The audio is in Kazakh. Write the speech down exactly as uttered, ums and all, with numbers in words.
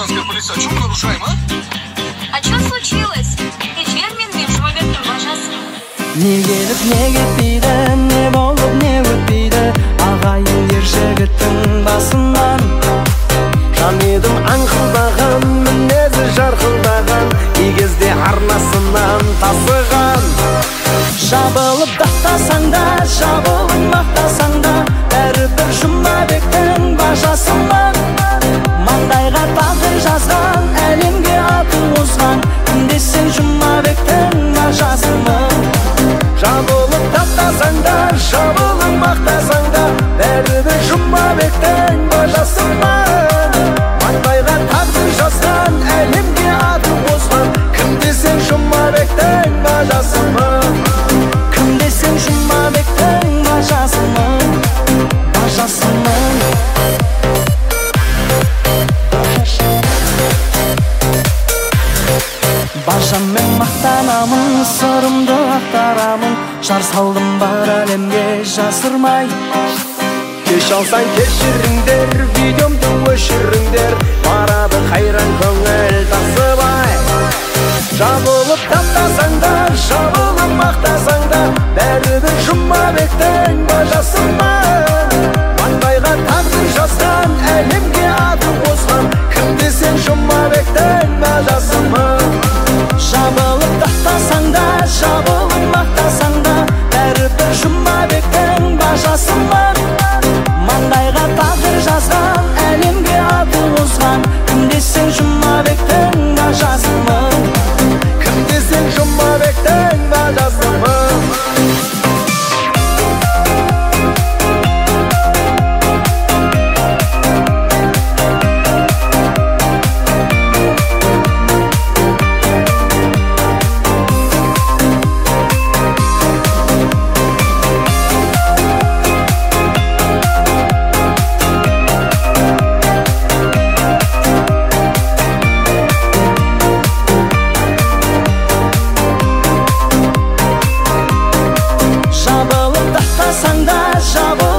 казахстанская полиция, что мы нарушаем, а? А что случилось? Кешер мен мен жұмабектің бажасы. Не келіп не кетпейді, не болып не өтпейді, ағайын ер жігіттің басынан. Жан едім аңқылдаған, мінезі жарқылдаған, кей кезде арнасынан тасыған. Жабылып дақтасаң да, жабылып мақтасаң да, бәрібір Жұмабектің бажасынан. Маңдайға тағдыр жазған, әлемге атын озған, кім десең Жұмабектің бажасымын. Жабылып дақтасаң да, жабылып мақтасаң да, бәрібір Жұмабектің бажасымын. Маңдайға тағдыр жазған, әлемге атын озған, кім десең Жұмабектің бажасымын. Кім десең Жұмабектің бажасымын, бажасымын. Бажаммен мақтанамын, сырымды ақтарамын, жар салдым бар әлемге жасырмай. Кеш алсаң кешіріңдер, видеомды өшіріңдер, барады қайран көңіл тасыбай. Жабылып таптасаң да, жабылып мақтасаң да, бәрібір Жұмабектің бажасымын. Маңдайға тағдыр жазған, әлемге атын қосқан, кім десең Жұмабектің бажасымын. Жабылып тақтасаң да, жабылып мақтасаң да, бәрібір Жұмабектің бажасымын. Маңдайға тағдыр жазған, әлемге атын озған, кім десең Жұмабектің бажасымын. Кім десең Жұмабектің бажасымын. Жабылып тақтасаң да, жабылып